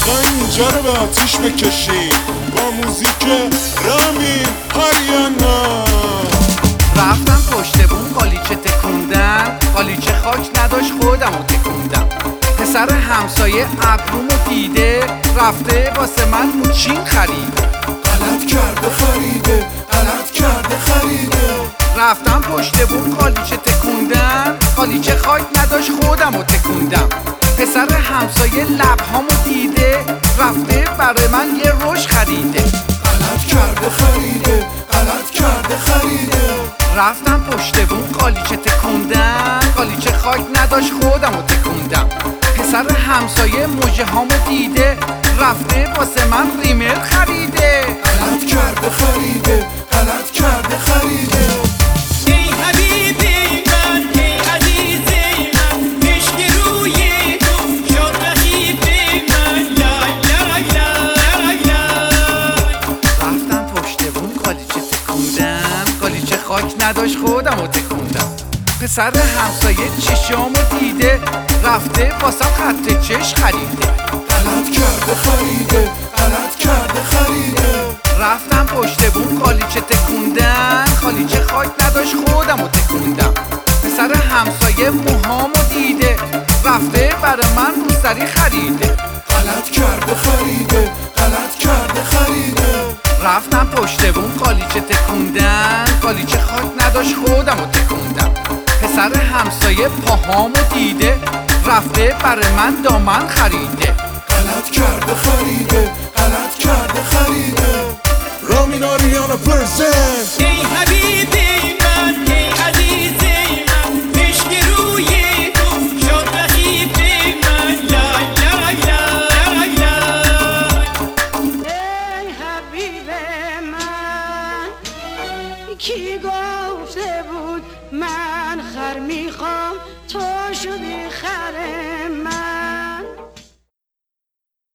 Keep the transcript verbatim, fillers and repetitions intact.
اینجا رو به آتیش بکشی با موزیک رامین آریانا. رفتم پشت بوم قالیچه تکوندن، قالیچه خاک نداشت خودمو تکوندم. پسر همسایه ابرومو دیده رفته واسه من موچین خریده. غلط کرده خریده، غلط کرده خریده. رفتم پشت بوم قالیچه تکوندن، قالیچه خاک نداشت خودمو تکوندم. پسر همسایه لبهامو دیده رفته برای من یه روش خریده. غلط کرده خریده، غلط کرده خریده. رفتم پشت بوم قالیچه تکوندن، قالیچه خاک نداشت خودمو تکوندم. پسر همسایه موجه هامو دیده رفته واسه من ریمر خریده. غلط کرده خریده، غلط کرده خریده. ای حبیبی من، ای عزیزی من، عشق روی تو شد رقیب من. لای لای لای لای. رفتم پشت بوم قالیچه تکوندن، قالیچه خاک نداشت خودمو تکوندم. پسر همسایه چشامو دیده رفته واسم خط چش خریده. غلط کرده خریده، غلط کرده خریده. رفتم پشت بوم قالیچه تکوندن، قالیچه خاک نداشت خودمو تکوندم. پسر همسایه موهامو دیده رفته برای من روسری خریده. غلط کرده خریده، غلط کرده خریده. رفتم پشت بوم قالیچه تکوندن، قالیچه خاک نداشت خودمو تکوندم. پسر همسایه پاهامو دیده رفته برای من دامن خریده. غلط کرده خریده، غلط کرده خریده. رامین آریانا پرزنت. ای حبیبی من، ای عزیزی من، عشق روی تو شد رقیب من. لای لای لای لای. ای حبیب من، کی گفته بود من خر میخوام تو شدی خره؟